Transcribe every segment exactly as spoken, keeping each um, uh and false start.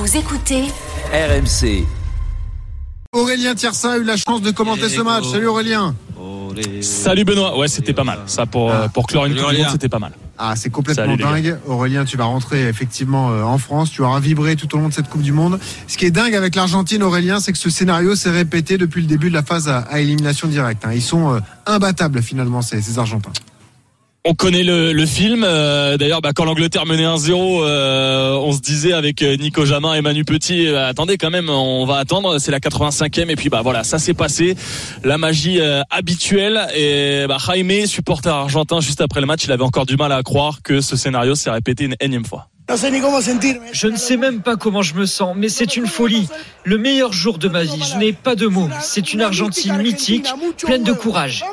Vous écoutez R M C. Aurélien Tiersin a eu la chance de commenter ce match. Salut Aurélien. Salut Benoît. Ouais, c'était pas mal. Ça pour ah. pour clore une coupe du monde, c'était pas mal. Ah, c'est complètement Salut, dingue. Aurélien, tu vas rentrer effectivement en France. Tu auras vibré tout au long de cette Coupe du Monde. Ce qui est dingue avec l'Argentine, Aurélien, c'est que ce scénario s'est répété depuis le début de la phase à, à élimination directe. Ils sont imbattables finalement, ces, ces Argentins. On connaît le, le film. Euh, d'ailleurs, bah, quand l'Angleterre menait un zéro, euh, on se disait avec Nico Jamin et Manu Petit, euh, attendez quand même, on va attendre. C'est la quatre-vingt-cinquième et puis bah voilà, ça s'est passé. La magie euh, habituelle. Et bah, Jaime, supporter argentin, juste après le match, il avait encore du mal à croire que ce scénario s'est répété une énième fois. Je ne sais même pas comment je me sens, mais c'est une folie. Le meilleur jour de ma vie, je n'ai pas de mots. C'est une Argentine mythique, pleine de courage.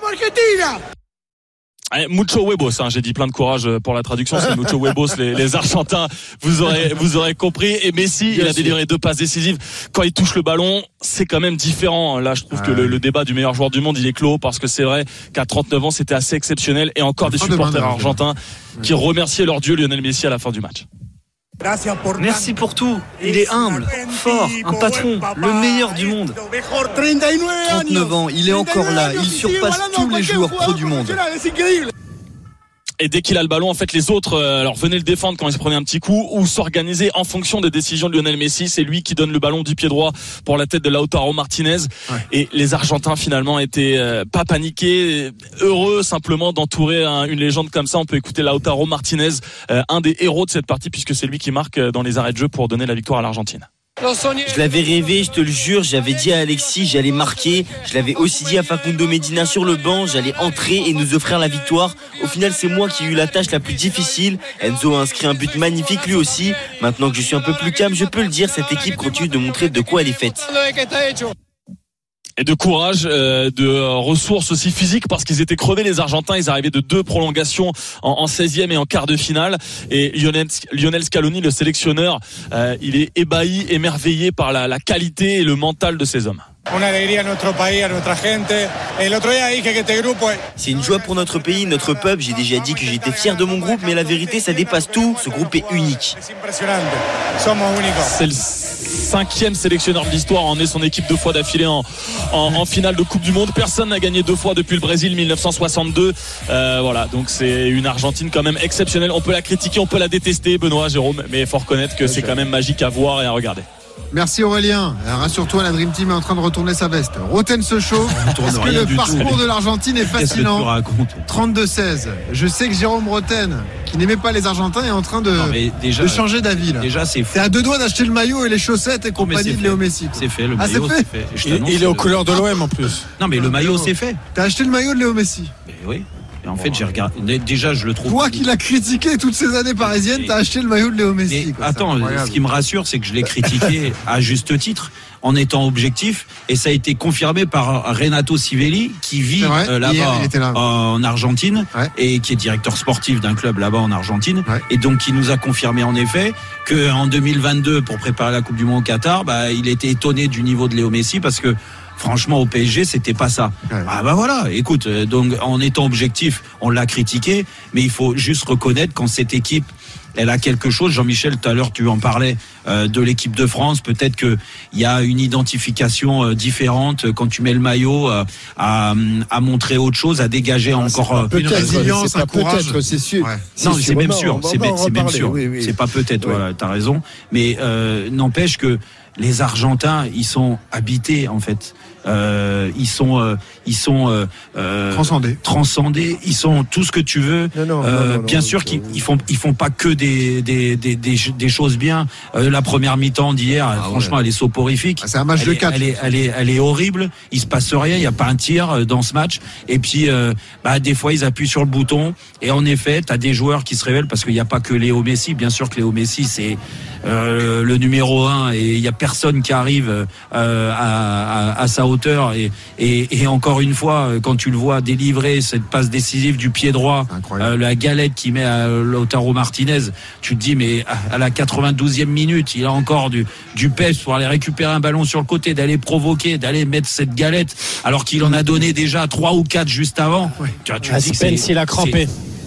Mucho huevos, hein, j'ai dit plein de courage pour la traduction, c'est mucho huevos, les, les Argentins, vous aurez, vous aurez compris. Et Messi, il a délivré deux passes décisives. Quand il touche le ballon, c'est quand même différent. Là, je trouve que le, le débat du meilleur joueur du monde, il est clos parce que c'est vrai qu'à trente-neuf ans, c'était assez exceptionnel. Et encore des supporters argentins qui remerciaient leur dieu Lionel Messi à la fin du match. Merci pour tout. Il est humble, fort, un patron, le meilleur du monde. trente-neuf ans, il est encore là. Il surpasse tous les joueurs pro du monde. Et dès qu'il a le ballon, en fait, les autres, euh, alors venaient le défendre quand il se prenait un petit coup ou s'organiser en fonction des décisions de Lionel Messi. C'est lui qui donne le ballon du pied droit pour la tête de Lautaro Martinez. Ouais. Et les Argentins finalement étaient euh, pas paniqués, heureux simplement d'entourer un, une légende comme ça. On peut écouter Lautaro Martinez, euh, un des héros de cette partie puisque c'est lui qui marque dans les arrêts de jeu pour donner la victoire à l'Argentine. Je l'avais rêvé, je te le jure, j'avais dit à Alexis, j'allais marquer, je l'avais aussi dit à Facundo Medina sur le banc, j'allais entrer et nous offrir la victoire. Au final, c'est moi qui ai eu la tâche la plus difficile. Enzo a inscrit un but magnifique lui aussi. Maintenant que je suis un peu plus calme, je peux le dire, cette équipe continue de montrer de quoi elle est faite. Et de courage, euh, de ressources aussi physiques parce qu'ils étaient crevés les Argentins, ils arrivaient de deux prolongations en, en seizième et en quart de finale et Lionel, Lionel Scaloni, le sélectionneur, euh, il est ébahi, émerveillé par la, la qualité et le mental de ces hommes. C'est une joie pour notre pays, notre peuple. J'ai déjà dit que j'étais fier de mon groupe, mais la vérité, ça dépasse tout. Ce groupe est unique. C'est le cinquième sélectionneur de l'histoire à emmener son équipe deux fois d'affilée en, en, en finale de Coupe du Monde. Personne n'a gagné deux fois depuis le Brésil dix-neuf cent soixante-deux. Euh, voilà, donc c'est une Argentine quand même exceptionnelle. On peut la critiquer, on peut la détester, Benoît, Jérôme, mais il faut reconnaître que c'est quand même magique à voir et à regarder. Merci Aurélien. Rassure-toi, la Dream Team est en train de retourner sa veste. Roten se chauffe. Est-ce que le parcours tout. de l'Argentine est fascinant? trente-deux seize. Je sais que Jérôme Roten, qui n'aimait pas les Argentins, est en train de, non, déjà, de changer d'avis. Là. Déjà, c'est T'es à deux doigts d'acheter le maillot et les chaussettes et compagnie de Léo Messi. Quoi. C'est fait, le ah, maillot, c'est fait. C'est fait. Il, il est aux couleurs de l'O M en plus. Non, mais le maillot, c'est fait. T'as acheté le maillot de Léo Messi? Mais oui. Et en fait, j'ai regardé. Déjà, je le trouve. Toi qui l'as critiqué toutes ces années parisiennes, t'as acheté le maillot de Léo Messi. Quoi, attends, ce qui me rassure, c'est que je l'ai critiqué à juste titre, en étant objectif, et ça a été confirmé par Renato Sivelli, qui vit euh, là-bas là. en Argentine, ouais. et qui est directeur sportif d'un club là-bas en Argentine, ouais. et donc qui nous a confirmé en effet que en deux mille vingt-deux, pour préparer la Coupe du Monde au Qatar, bah, il était étonné du niveau de Léo Messi parce que. Franchement, au P S G, c'était pas ça. Ouais. Ah bah voilà, écoute, donc en étant objectif, on l'a critiqué, mais il faut juste reconnaître quand cette équipe, elle a quelque chose. Jean-Michel, tout à l'heure, tu en parlais euh, de l'équipe de France. Peut-être que il y a une identification euh, différente quand tu mets le maillot euh, à, à montrer autre chose, à dégager ah, encore euh, une résilience, un courage. Peut-être, c'est sûr. Ouais. Non, c'est, c'est même sûr. C'est, c'est, c'est même sûr. Oui, oui. C'est pas peut-être. Oui. Voilà, t'as raison. Mais euh, n'empêche que les Argentins, ils sont habités en fait. Euh, ils sont, euh, ils sont euh, euh, transcendés. transcendés. Ils sont tout ce que tu veux. Non, non, euh, non, non, bien non, sûr qu'ils ils font, ils font pas que des des des des, des choses bien. Euh, la première mi-temps d'hier, ah, franchement, ouais. elle est soporifique. Ah, c'est un match elle de est, quatre. Elle est, elle est, elle est horrible. Il se passe rien. Il y a pas un tir dans ce match. Et puis, euh, bah des fois, ils appuient sur le bouton. Et en effet, t'as des joueurs qui se révèlent parce qu'il n'y a pas que Léo Messi. Bien sûr que Léo Messi, c'est euh, le numéro un et il y a personne qui arrive euh, à, à, à sa hauteur. Et Et, et encore une fois, quand tu le vois délivrer cette passe décisive du pied droit, euh, la galette qu'il met à Lautaro Martinez, tu te dis mais à la quatre-vingt-douzième minute, il a encore du, du pêche pour aller récupérer un ballon sur le côté, d'aller provoquer, d'aller mettre cette galette, alors qu'il en a donné déjà trois ou quatre juste avant. Oui. Tu vois, tu ah, dis Spence, il a crampé.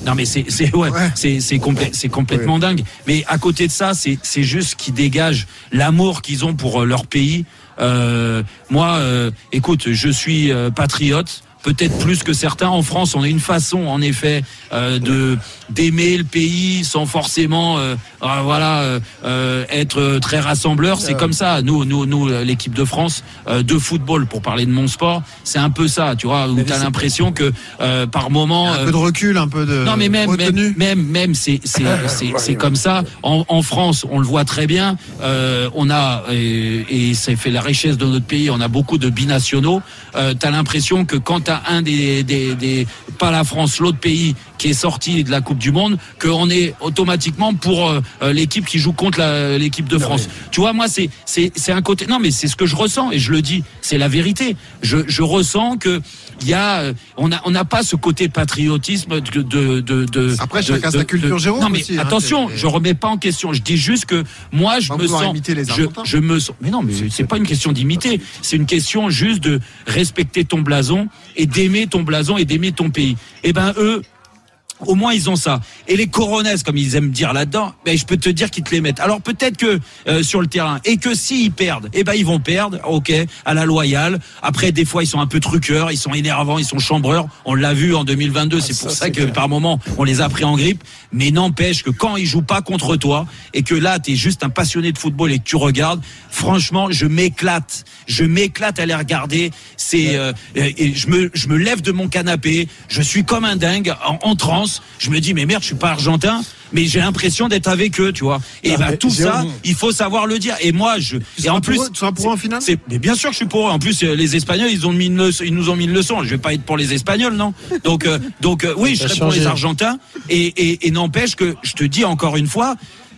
Non mais c'est c'est ouais, ouais. c'est c'est complè- c'est complètement ouais. dingue. Mais à côté de ça, c'est c'est juste qu'ils dégagent l'amour qu'ils ont pour leur pays. Euh, moi, euh, écoute, je suis euh, patriote. Peut-être plus que certains. En France, on a une façon, en effet, euh, de d'aimer le pays sans forcément, euh, euh, voilà, euh, être très rassembleur. C'est comme ça. Nous, nous, nous, l'équipe de France euh, de football, pour parler de mon sport, c'est un peu ça. Tu vois, où t'as l'impression que euh, par moment, un euh, peu de recul, un peu de non, mais même, même, même, même, c'est, c'est, c'est, c'est comme ça. En, en France, on le voit très bien. Euh, on a et, et ça fait la richesse de notre pays. On a beaucoup de binationaux. Euh, t'as l'impression que quand t'as un des, des, des, pas la France, l'autre pays qui est sorti de la Coupe du Monde, qu'on est automatiquement pour euh, l'équipe qui joue contre la, l'équipe de France. Non, mais... Tu vois, moi, c'est, c'est, c'est un côté. Non, mais c'est ce que je ressens et je le dis. C'est la vérité. Je, je ressens que il y a, on a, on n'a pas ce côté patriotisme de, de, de. de Après, chacun sa culture, Jérôme. Non, mais aussi, attention, hein, je remets pas en question. Je dis juste que moi, je me sens. Je, je me sens. Mais non, mais c'est, c'est pas une question d'imiter. C'est une question juste de respecter ton blason et d'aimer ton blason et d'aimer ton pays. Eh ben eux, au moins ils ont ça. Et les coronesses, comme ils aiment dire là-dedans, ben je peux te dire qu'ils te les mettent. Alors peut-être que euh, sur le terrain, et que s'ils perdent, eh ben ils vont perdre, ok, à la loyale. Après des fois ils sont un peu truqueurs, ils sont énervants, ils sont chambreurs. On l'a vu en deux mille vingt-deux, c'est pour ça, ça c'est que clair. Par moment on les a pris en grippe. Mais n'empêche que quand ils jouent pas contre toi et que là t'es juste un passionné de football et que tu regardes, franchement je m'éclate, je m'éclate à les regarder. C'est euh, et je me je me lève de mon canapé, je suis comme un dingue en, en transe. Je me dis mais merde, je suis pas argentin, mais j'ai l'impression d'être avec eux, tu vois. Et ah, bah tout ça, il faut savoir le dire. Et moi, je tu et en plus, eux, tu seras pour eux en finale. C'est, mais bien sûr que je suis pour eux. En plus, les Espagnols, ils ont mis une leçon, ils nous ont mis une leçon. Je vais pas être pour les Espagnols, non. Donc, euh, donc euh, oui, je serai pour les Argentins. Et, et, et n'empêche que je te dis encore une fois,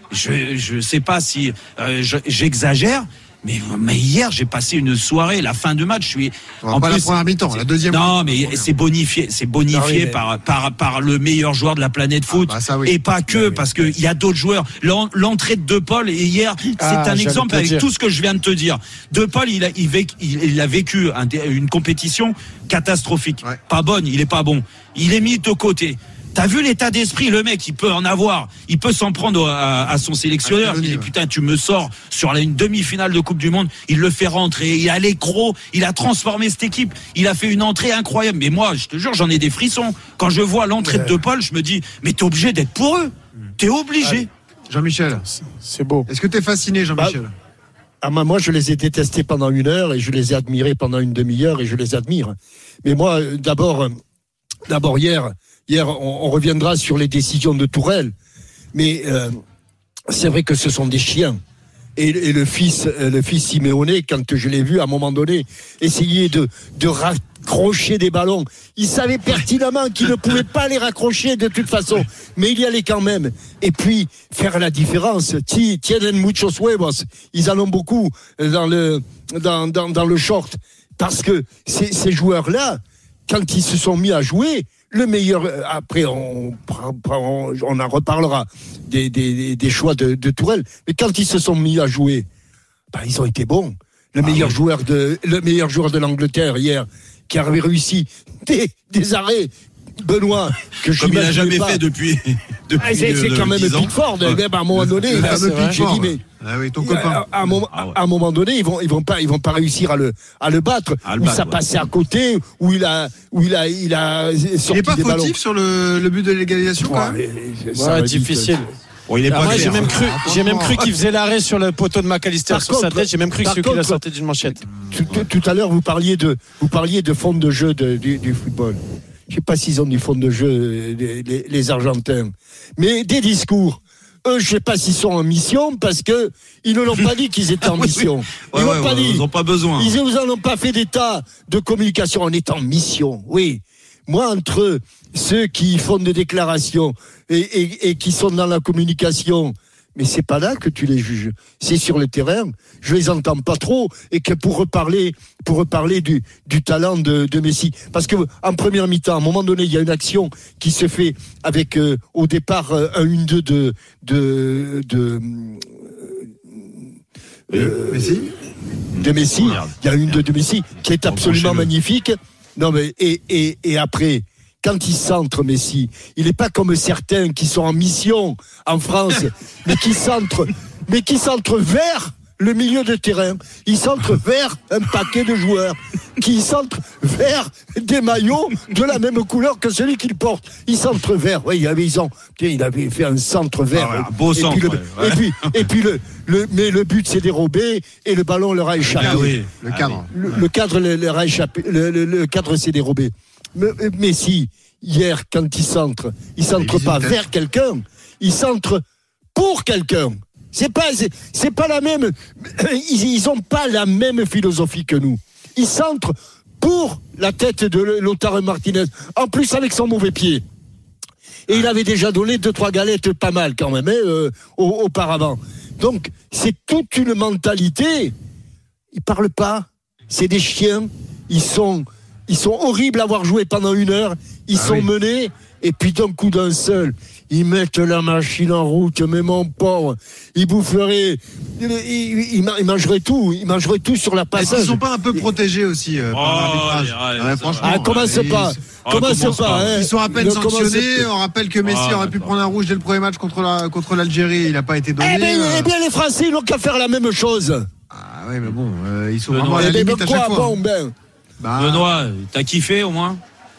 je je sais pas si euh, je, j'exagère. Mais, mais hier, j'ai passé une soirée, la fin de match, je suis. En pas plus, la première mi-temps, la deuxième. Non, mais c'est bonifié, c'est bonifié non, mais... par, par, par le meilleur joueur de la planète foot. Ah, bah ça, oui. Et pas que, oui, parce qu'il y a d'autres joueurs. L'entrée de De Paul, et hier, c'est ah, un exemple avec dire. tout ce que je viens de te dire. De Paul, il a, il, vécu, il, il a vécu un, une compétition catastrophique. Ouais. Pas bonne, il est pas bon. Il est mis de côté. T'as vu l'état d'esprit, le mec, il peut en avoir, il peut s'en prendre à, à son sélectionneur. Ah, il dit, putain, tu me sors sur une demi-finale de Coupe du Monde, il le fait rentrer, il a l'écro, il a transformé cette équipe, il a fait une entrée incroyable. Mais moi, je te jure, j'en ai des frissons. Quand je vois l'entrée ouais. de De Paul, je me dis, mais t'es obligé d'être pour eux. T'es obligé. Ah, Jean-Michel, c'est beau. Est-ce que t'es fasciné, Jean-Michel? bah, ah, moi, je les ai détestés pendant une heure et je les ai admirés pendant une demi-heure et je les admire. Mais moi, d'abord, d'abord hier, Hier, on, on reviendra sur les décisions de Tourelle, mais euh, c'est vrai que ce sont des chiens. Et, et le fils, le fils Simeone, quand je l'ai vu à un moment donné, essayer de, de raccrocher des ballons, il savait pertinemment qu'il ne pouvait pas les raccrocher de toute façon, mais il y allait quand même. Et puis faire la différence. Tienen muchos huevos, ils en ont beaucoup dans le dans dans, dans le short, parce que ces, ces joueurs-là, quand ils se sont mis à jouer. Le meilleur, après on, on, on en reparlera des, des, des choix de, de Tourelle, mais quand ils se sont mis à jouer, bah, ils ont été bons. Le ah meilleur oui. joueur de le meilleur joueur de l'Angleterre hier, qui avait réussi des, des arrêts, Benoît, que je comme il n'a jamais pas. fait depuis. depuis ah, c'est, c'est quand même Pickford. Ouais. Même à un moment donné, le, le j'ai dit mais. Ah oui, ton copain. À, à, un moment, ah ouais. à un moment donné, ils vont, ils vont pas, ils vont pas réussir à le, à le battre. À le ou battre, ça ouais. passait à côté, où il a, où il a, il a sorti il est pas des fautif ballons. sur le, le but de l'égalisation, ouais, quand même. Ouais, difficile. Bon, il est ah, pas moi, j'ai même cru, ah, j'ai même cru qu'il faisait l'arrêt sur le poteau de McAllister sur sa tête. J'ai même cru que celui qui l'a sorti d'une manchette. Tout, tout, tout à l'heure, vous parliez de, vous parliez de fond de jeu de, du, du football. Je sais pas s'ils ont du fond de jeu, les, les, les Argentins, mais des discours. Eux, je sais pas s'ils sont en mission parce que ils ne l'ont pas dit qu'ils étaient en mission. Ils n'ont ouais, pas ouais, dit. Ils n'ont pas besoin. Ils vous en ont pas fait d'état de communication. On est en mission. Oui. Moi, entre ceux qui font des déclarations et, et, et qui sont dans la communication, mais c'est pas là que tu les juges. C'est sur le terrain. Je les entends pas trop et que pour reparler, pour reparler du, du talent de, de Messi. Parce que en première mi-temps, à un moment donné, il y a une action qui se fait avec euh, au départ euh, un un deux de de de euh, Messi. De Messi. Il y a une deux de Messi qui est absolument magnifique. Non mais et et et après. quand il centre Messi, il n'est pas comme certains qui sont en mission en France, mais qui centrent, mais qui centrent vers le milieu de terrain. Il centre vers un paquet de joueurs qui centre vers des maillots de la même couleur que celui qu'il porte. Il centre vers. Oui, ils ont, il avait fait un centre vers. Ah ouais, beau et, centre, puis le, ouais. et puis, et puis le, le, mais le but s'est dérobé et le ballon leur a échappé. Ah oui, le cadre. Le, le cadre leur a échappé. Le, le, le cadre s'est dérobé. Mais, mais si, hier, quand il centre, il centre pas vers quelqu'un, il centre pour quelqu'un. C'est pas, c'est, c'est pas la même. Ils, ils ont pas la même philosophie que nous. Ils centrent pour la tête de Lautaro Martinez. En plus avec son mauvais pied. Et il avait déjà donné deux trois galettes pas mal quand même, hein, euh, auparavant. Donc c'est toute une mentalité. Ils parlent pas. C'est des chiens. Ils sont, ils sont horribles à avoir joué pendant une heure. Ils ah sont oui. menés. Et puis d'un coup d'un seul, ils mettent la machine en route, mais mon pauvre, ils boufferaient, ils, ils, ils mangeraient tout, ils mangeraient tout sur la passage. Est-ce qu'ils sont pas un peu protégés aussi euh, par oh, l'arbitrage ouais, ouais, ouais, franchement, ah, commence ouais, pas, ils... commence commence pas. Hein. Ils sont à peine sanctionnés. On rappelle que Messi ah, aurait pu prendre un rouge dès le premier match contre la contre l'Algérie, il n'a pas été donné. Eh bien, euh... eh bien, les Français, ils n'ont qu'à faire la même chose. Ah ouais, mais bon, euh, ils sont Benoît, vraiment à la eh limite ben, à quoi, chaque fois. bon, ben. Bah... Benoît, t'as kiffé au moins?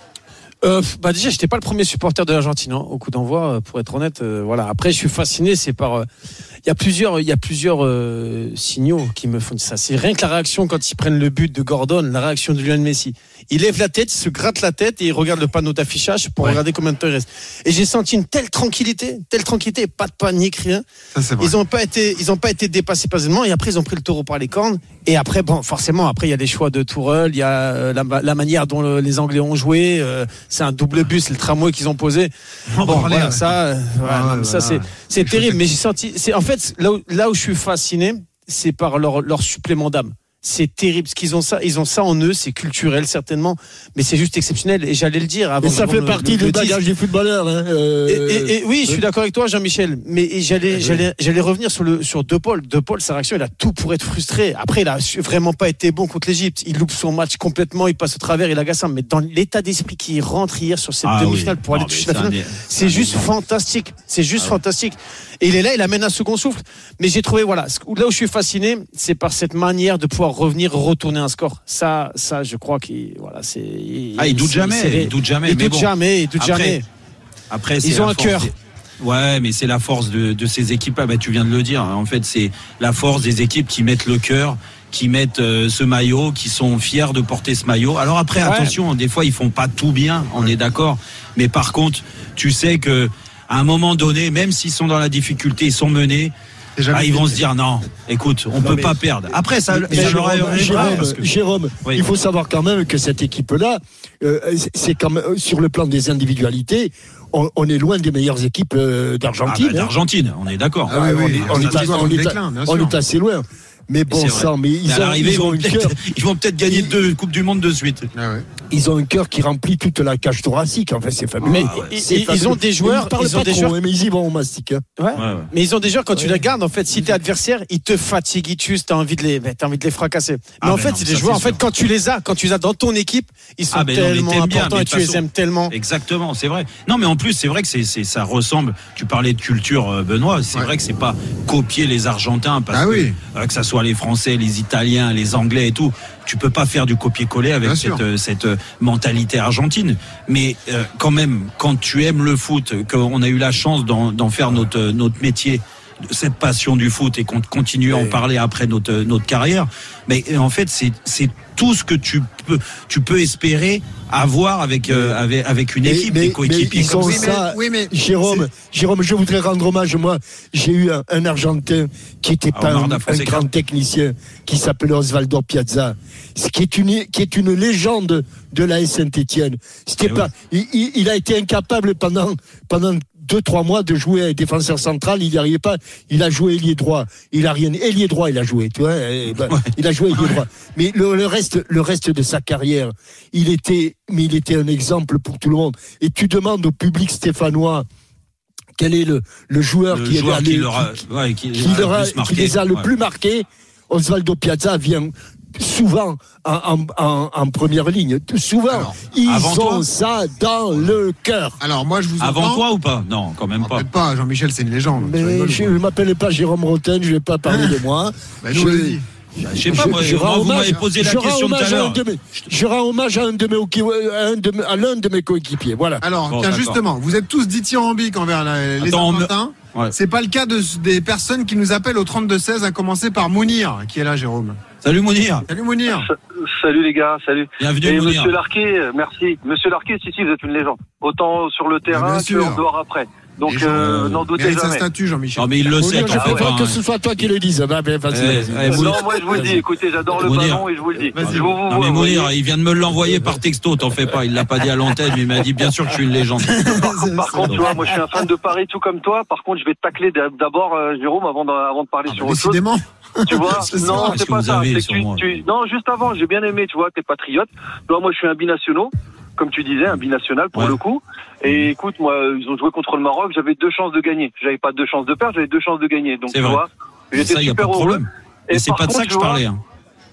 Euh, bah déjà, j'étais pas le premier supporter de l'Argentine hein, au coup d'envoi, pour être honnête. Euh, voilà. Après, je suis fasciné. C'est par. Il euh, y a plusieurs, il y a plusieurs euh, signaux qui me font ça. C'est rien que la réaction quand ils prennent le but de Gordon, la réaction de Lionel Messi. Il lève la tête, il se gratte la tête et il regarde le panneau d'affichage pour ouais. regarder combien de temps il reste. Et j'ai senti une telle tranquillité, telle tranquillité, pas de panique, rien. Ça, c'est vrai. Ils ont pas été, ils ont pas été dépassés par événement. Et après, ils ont pris le taureau par les cornes. Et après, bon, forcément, après, il y a les choix de Tourelle, il y a la, la manière dont le, les Anglais ont joué. Euh, c'est un double bus, le tramway qu'ils ont posé. Bon, bon voilà, ouais. ça, euh, ah, ouais, ouais, ça voilà. c'est, c'est terrible. Mais j'ai senti, c'est en fait là où, là où je suis fasciné, c'est par leur, leur supplément d'âme. C'est terrible ce qu'ils ont ça, ils ont ça en eux, c'est culturel certainement, mais c'est juste exceptionnel. Et j'allais le dire avant. Et ça fait le, partie du bagage des footballeurs. Hein, euh... et, et, et oui, je suis d'accord avec toi, Jean-Michel. Mais j'allais, j'allais, j'allais revenir sur le sur De Paul. De Paul, sa réaction, il a tout pour être frustré. Après, il a vraiment pas été bon contre l'Égypte. Il loupe son match complètement, il passe au travers, il agace. Mais dans l'état d'esprit qui rentre hier sur cette ah, demi-finale oui. pour aller toucher la finale, c'est juste fantastique. C'est juste ah, fantastique. Et il est là, il amène un second souffle. Mais j'ai trouvé, voilà, là où je suis fasciné, c'est par cette manière de pouvoir revenir, retourner un score. Ça, ça, je crois qu'il, voilà, c'est. Il, ah, il doute jamais, c'est, il doute jamais. Il doute bon. jamais, il doute après, jamais. Après, c'est ils ont un cœur. Des... Ouais, mais c'est la force de, de ces équipes. Ah, bah, tu viens de le dire. En fait, c'est la force des équipes qui mettent le cœur, qui mettent euh, ce maillot, qui sont fiers de porter ce maillot. Alors après, ouais. attention, des fois, ils font pas tout bien. On est d'accord. Mais par contre, tu sais que. À un moment donné, même s'ils sont dans la difficulté, ils sont menés, ah, ils vont se dire non, écoute, on ne peut mais, pas perdre. Après, ça, mais ça Jérôme, leur Jérôme, parce que... Jérôme oui. il faut savoir quand même que cette équipe-là, euh, c'est quand même, sur le plan des individualités, on, on est loin des meilleures équipes euh, d'Argentine. Ah bah, d'Argentine, hein. On est d'accord. Ah, oui, oui, on, on, est, on, est, déclin, on est assez loin. Mais bon sang, mais ils, ont, ils, ont ils, vont cœur, ils vont peut-être gagner ils, deux Coupes du Monde de suite. Ah ouais. Ils ont un cœur qui remplit toute la cage thoracique. En fait, c'est fabuleux. Mais ah ouais. c'est ils, fabuleux. Ils ont des joueurs, ils, ils ont des trop, joueurs, mais ils y vont au mastic. Hein. Ouais. Ouais, ouais. Mais ils ont des joueurs quand ouais. tu les gardes. En fait, si t'es adversaire, ils te fatiguent, ils tuent. T'as envie de les, t'as envie de les fracasser. Mais ah en fait, non, c'est des joueurs. En fait, quand tu les as, quand tu les as dans ton équipe, ils sont ah tellement non, importants et tu les aimes tellement. Exactement, c'est vrai. Non, mais en plus, c'est vrai que c'est, c'est, ça ressemble. Tu parlais de culture, Benoît. C'est vrai que c'est pas copier les Argentins parce que que ça soit les Français, les Italiens, les Anglais et tout, tu peux pas faire du copier-coller avec cette, euh, cette euh, mentalité argentine. Mais euh, quand même, quand tu aimes le foot, qu'on a eu la chance d'en, d'en faire notre, notre métier, cette passion du foot et qu'on continue à en parler après notre, notre carrière, mais en fait, c'est, c'est tout ce que tu peux, tu peux espérer avoir avec, euh, avec, avec une équipe, des coéquipiers. Ils ont ça. Oui, mais Jérôme, Jérôme, je voudrais rendre hommage. Moi, j'ai eu un, un Argentin qui était pas un, un grand technicien, qui s'appelait Osvaldo Piazza, qui est une, qui est une légende de l'A S Saint-Étienne. C'était pas, oui. il, il a été incapable pendant, pendant deux, trois mois de jouer défenseur central, il n'y arrivait pas. Il a joué ailier droit. Il a rien, ailier droit, il a joué, tu vois. Ben, ouais. Il a joué ailier droit. Mais le, le reste, le reste de sa carrière, il était, mais il était un exemple pour tout le monde. Et tu demandes au public stéphanois, quel est le, le joueur, le qui, joueur est qui, qui, leur a, ouais, qui, qui, leur a, qui les a le ouais. plus marqués. Osvaldo Piazza vient souvent en, en, en première ligne. Souvent, alors, ils ont toi ça dans le cœur. Alors moi, je vous Avant entends. toi ou pas? Non, quand même pas. Peut-être pas. Jean-Michel, c'est une légende. Mais je ne m'appelle pas Jérôme Rotten, je ne vais pas parler de moi. Bah, nous, je, dit. Je sais pas, moi, je, moi vous m'avez posé la question tout à l'heure. Je rends hommage à, un de mes, à, un de mes, à l'un de mes coéquipiers. Voilà. Alors, bon, tiens, justement, vous êtes tous dithyrambiques envers la, les Argentins. Me... Ouais. C'est pas le cas de, des personnes qui nous appellent au trente-deux seize, à commencer par Mounir, qui est là, Jérôme. Salut Mounir. Salut Mounir. Salut les gars, salut. Bienvenue Et Mounir. Monsieur Larquet, merci. Monsieur Larquet, si, si, vous êtes une légende. Autant sur le terrain que en dehors après. Donc, euh, n'en doutez jamais. sa statue, Jean-Michel. Non, mais il le sait. Je ne veux pas que ce soit toi qui le dise. Bah, bah, vas-y, vas-y. Non, moi, je vous le dis. Écoutez, j'adore le ballon et je vous le dis. Je vous, vous, non, mais Mounir, il vient de me l'envoyer par texto. T'en fais pas. Il l'a pas dit à l'antenne, mais il m'a dit bien sûr que je suis une légende. Par, par contre, tu vois, moi, je suis un fan de Paris, tout comme toi. Par contre, je vais te tacler d'abord, euh, Jérôme, avant de, avant de parler ah, sur autre chose. Tu vois, non, c'est pas ça. C'est que tu, tu, non, juste avant, j'ai bien aimé, tu vois, t'es patriote. Toi, moi, je suis un binationaux. Comme tu disais, un binational pour ouais. le coup. Et écoute, moi, ils ont joué contre le Maroc, j'avais deux chances de gagner. J'avais pas deux chances de perdre, j'avais deux chances de gagner. Donc, c'est tu vrai. vois, j'étais ça, super heureux. Et, et c'est pas de ça que je parlais. Hein.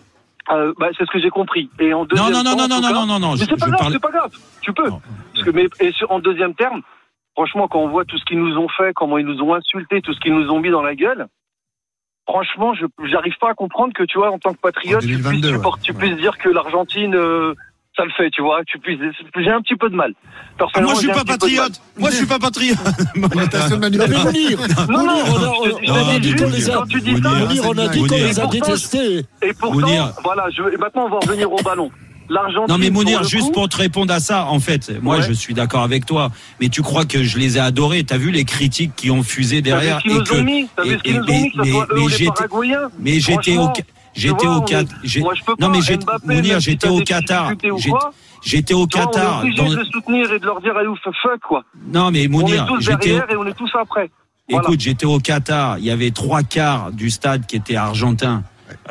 Euh, bah, c'est ce que j'ai compris. Et en deuxième non, non, temps, non, non, non, non, non, non, mais je, c'est pas je grave, parlais... c'est pas grave. Tu peux. Parce que, mais, et sur, en deuxième terme, franchement, quand on voit tout ce qu'ils nous ont fait, comment ils nous ont insultés, tout ce qu'ils nous ont mis dans la gueule, franchement, je, j'arrive pas à comprendre que, tu vois, en tant que patriote, tu puisses, support, tu puisses dire que l'Argentine, euh, ça le fait, tu vois, tu puisses, j'ai un petit peu de mal. Ah, moi, je suis pas patriote. Moi, je suis pas patriote. Non, mais Mounir, non, non, on a dit qu'on les a, on a dit qu'on les a détestés. Et pourtant, voilà, je, et maintenant, on va revenir au ballon. L'Argentine. Non mais Mounir, juste coup, pour te répondre à ça, en fait, moi ouais. je suis d'accord avec toi, mais tu crois que je les ai adorés? T'as vu les critiques qui ont fusé derrière et que mis, et, et, mais, mais, mais j'étais, mais j'étais au, j'étais au Qatar. Non mais j'étais, Mounir, j'étais au Qatar. J'étais au Qatar. On est obligé de soutenir et de leur dire allez fuck quoi. Non mais Mounir, on est tous derrière et on est tous après. Écoute, j'étais au Qatar. Il y avait trois quarts du stade qui étaient argentins.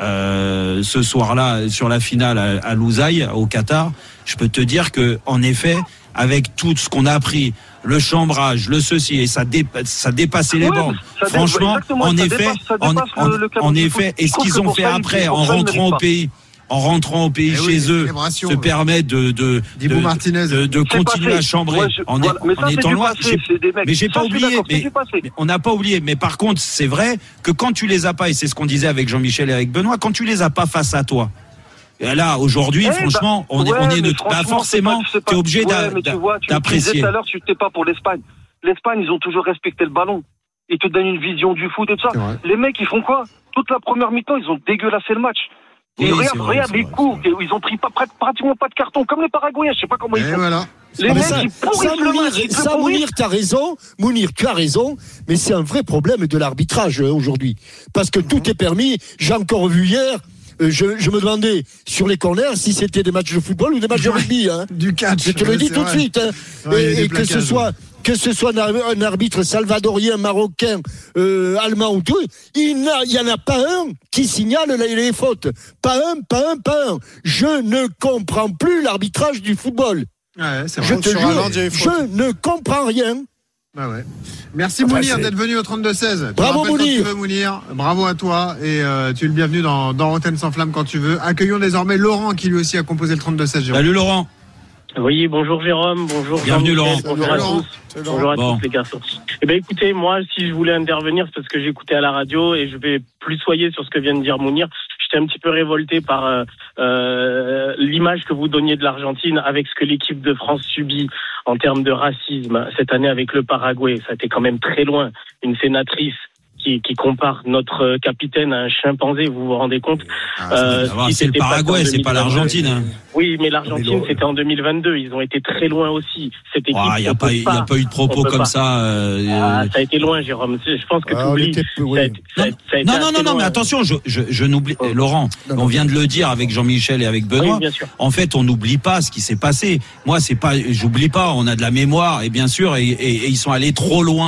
Euh, ce soir-là sur la finale à, à Lusail au Qatar, je peux te dire que en effet, avec tout ce qu'on a appris, le chambrage, le ceci et ça, dé, ça dépassait les ouais, bornes. Franchement, en effet, dépasse, en, en, le en effet, et ce qu'ils ont fait après en rentrant au pays. En rentrant au pays eh chez oui, eux, se permet de de de, de, de continuer passé. à chambrer ouais, je, en, voilà. en étant loin. Passé, mais j'ai ça, pas oublié. Mais, mais on n'a pas oublié. Mais par contre, c'est vrai que quand tu les as pas, et c'est ce qu'on disait avec Jean-Michel et avec Benoît, quand tu les as pas face à toi. Et là, aujourd'hui, eh franchement, bah, on est, ouais, on est de, bah forcément, tu es obligé ouais, d'apprécier. Tout à l'heure, tu n'étais pas pour l'Espagne. L'Espagne, ils ont toujours respecté le ballon. Ils te donnent une vision du foot et tout ça. Les mecs, ils font quoi? Toute la première mi-temps, ils ont dégueulassé le match. Et oui, regarde, vrai, regarde les coups, ils ont pris pas, pratiquement pas de carton, comme les Paraguayens, je sais pas comment ils font. Voilà. Les ah, mecs, ça, ils pourrissent ça, le Mounir, match. Ça, Mounir, t'as raison. Mounir, tu as raison. Mais c'est un vrai problème de l'arbitrage euh, aujourd'hui. Parce que mm-hmm. tout est permis. J'ai encore vu hier, euh, je, je me demandais sur les corners si c'était des matchs de football ou des matchs de rugby. Hein. Du catch. Je te le dis tout vrai. de suite. Hein. Ouais, et et que ce soit... que ce soit un arbitre salvadorien, marocain, euh, allemand ou tout, il n'y en a pas un qui signale les, les fautes. Pas un, pas un, pas un. Je ne comprends plus l'arbitrage du football. Ouais, c'est vrai. Je te jure, je ne comprends rien. Ah ouais. Merci enfin, Mounir c'est... d'être venu au trente-deux seize. Bravo Mounir. Mounir. Bravo à toi et euh, tu es le bienvenu dans, dans Rotten sans flamme quand tu veux. Accueillons désormais Laurent qui lui aussi a composé le trente-deux seize. Salut Laurent. Oui, bonjour Jérôme, bonjour. Bienvenue Laurent. Bonjour Salut, à Laurent. tous. Salut, bonjour à bon. tous les garçons. Eh ben écoutez, moi si je voulais intervenir, c'est parce que j'écoutais à la radio et je vais plus soyer sur ce que vient de dire Mounir. J'étais un petit peu révolté par euh, euh, l'image que vous donniez de l'Argentine avec ce que l'équipe de France subit en termes de racisme cette année avec le Paraguay. Ça a été quand même très loin. Une sénatrice Qui, qui compare notre capitaine à un chimpanzé, vous vous rendez compte? ah, euh, si C'est le Paraguay, c'est pas l'Argentine. Hein. Oui, mais l'Argentine, mais c'était en deux mille vingt-deux. Ils ont été très loin aussi. Cette équipe. Il n'y a, a, a pas eu de propos comme pas. ça. Euh... Ah, ça a été loin, Jérôme. Je pense que ah, tu oublies. Oui. Non, non, non, non, mais attention, je, je, je n'oublie. Oh. Laurent, non, non. on vient de le dire avec Jean-Michel et avec Benoît. Oui, bien sûr. En fait, on n'oublie pas ce qui s'est passé. Moi, c'est pas, j'oublie pas. On a de la mémoire et bien sûr, et, et, et ils sont allés trop loin.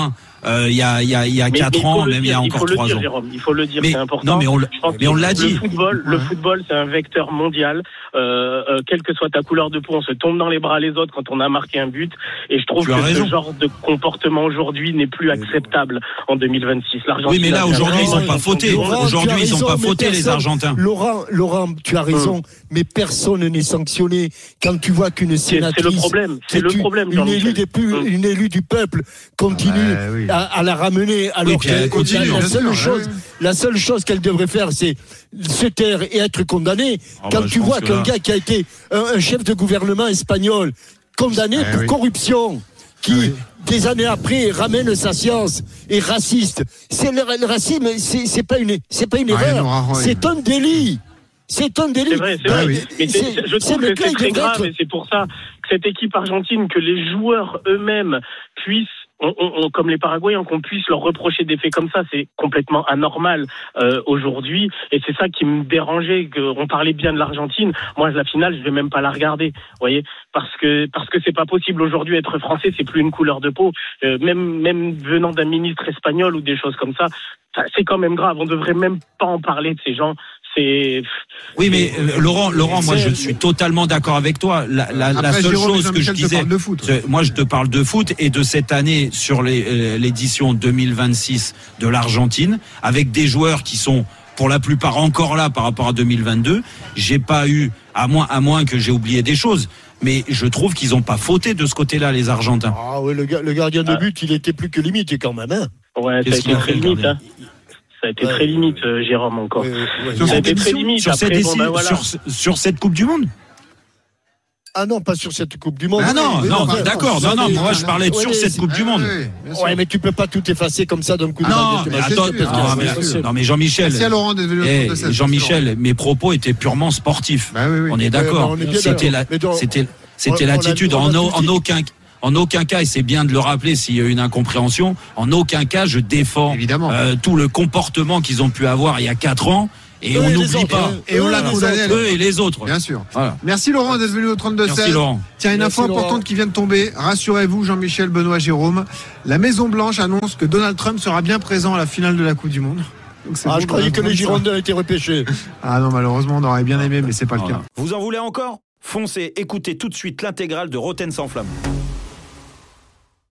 euh, il y a il y a il y a quatre ans, même il y a encore trois ans. Jérôme, il faut le dire, c'est important. Non, mais on, mais on l'a dit. Le football, le football, c'est un vecteur mondial. Euh, euh, quelle que soit ta couleur de peau, on se tombe dans les bras les autres quand on a marqué un but. Et je trouve que raison. ce genre de comportement aujourd'hui n'est plus acceptable en deux mille vingt-six. Oui, mais là aujourd'hui ils n'ont pas fauté. Aujourd'hui ils n'ont pas fauté les Argentins. Laurent, Laurent, tu as raison, hum. mais personne n'est sanctionné quand tu vois qu'une sénatrice, c'est le problème, c'est le une, problème, une élue des plus, hum. une élue du peuple continue ouais, oui. à, à la ramener alors oui, que continue, la, la seule sûr, chose, ouais. la seule chose qu'elle devrait faire, c'est se taire et être condamnée. Oh quand bah, tu vois qu'un là... gars qui a été un, un chef de gouvernement espagnol condamné ouais, pour oui. corruption, qui oui. des années après ramène sa science est raciste. C'est le, le racisme, c'est, c'est pas une, c'est pas une ah, erreur, non, non, c'est un délit. C'est un délit. C'est vrai, c'est vrai. Oui. Mais c'est, c'est, je trouve que c'est très grave être... et c'est pour ça que cette équipe argentine, que les joueurs eux-mêmes puissent, on, on, on, comme les Paraguayens, qu'on puisse leur reprocher des faits comme ça, c'est complètement anormal euh, aujourd'hui. Et c'est ça qui me dérangeait. On parlait bien de l'Argentine. Moi, la finale, je vais même pas la regarder. Vous voyez, parce que parce que c'est pas possible aujourd'hui. Être français, c'est plus une couleur de peau. Euh, même même venant d'un ministre espagnol ou des choses comme ça, ça c'est quand même grave. On devrait même pas en parler de ces gens. C'est... Oui, mais euh, Laurent, Laurent, moi je suis totalement d'accord avec toi. La, la, Après, la seule Jérôme, chose que je disais, foot, moi je te parle de foot et de cette année sur les, euh, l'édition deux mille vingt-six de l'Argentine, avec des joueurs qui sont pour la plupart encore là par rapport à deux mille vingt-deux. J'ai pas eu, à moins, à moins que j'ai oublié des choses. Mais je trouve qu'ils n'ont pas fauté de ce côté-là, les Argentins. Ah oui, le, le gardien de but, il était plus que limité quand même. Hein. Ouais, ça a été très limite. Hein. Ça a été ouais. très limite, euh, Jérôme, encore. Ouais, ouais. Sur, cette très limite. Sur, Après, cette bon, ben voilà. sur, sur cette Coupe du Monde Ah non, pas sur cette Coupe du Monde. Ah non, mais non, non, d'accord. Non, non, moi je parlais de sur cette Coupe du Monde. Ouais, mais tu peux pas tout effacer comme ça d'un coup de Non, mais attends, non, mais Jean-Michel. Jean-Michel, mes propos étaient purement sportifs. On est d'accord. C'était la, c'était, c'était l'attitude en aucun cas. En aucun cas, et c'est bien de le rappeler s'il y a une incompréhension, en aucun cas je défends euh, tout le comportement qu'ils ont pu avoir il y a quatre ans. Et eux on n'oublie pas. Et on l'a condamné. Eux et les autres. Bien sûr. Voilà. Merci Laurent d'être venu au trente-deux seize. Merci Laurent. Tiens, une Merci info Laurent. importante qui vient de tomber. Rassurez-vous, Jean-Michel, Benoît, Jérôme. La Maison Blanche annonce que Donald Trump sera bien présent à la finale de la Coupe du Monde. Donc ah, bon, je croyais que les Girondins étaient repêchés. Ah non, malheureusement, on aurait bien aimé, mais c'est pas voilà. le cas. Vous en voulez encore ? Foncez, écoutez tout de suite l'intégrale de Roten sans flamme.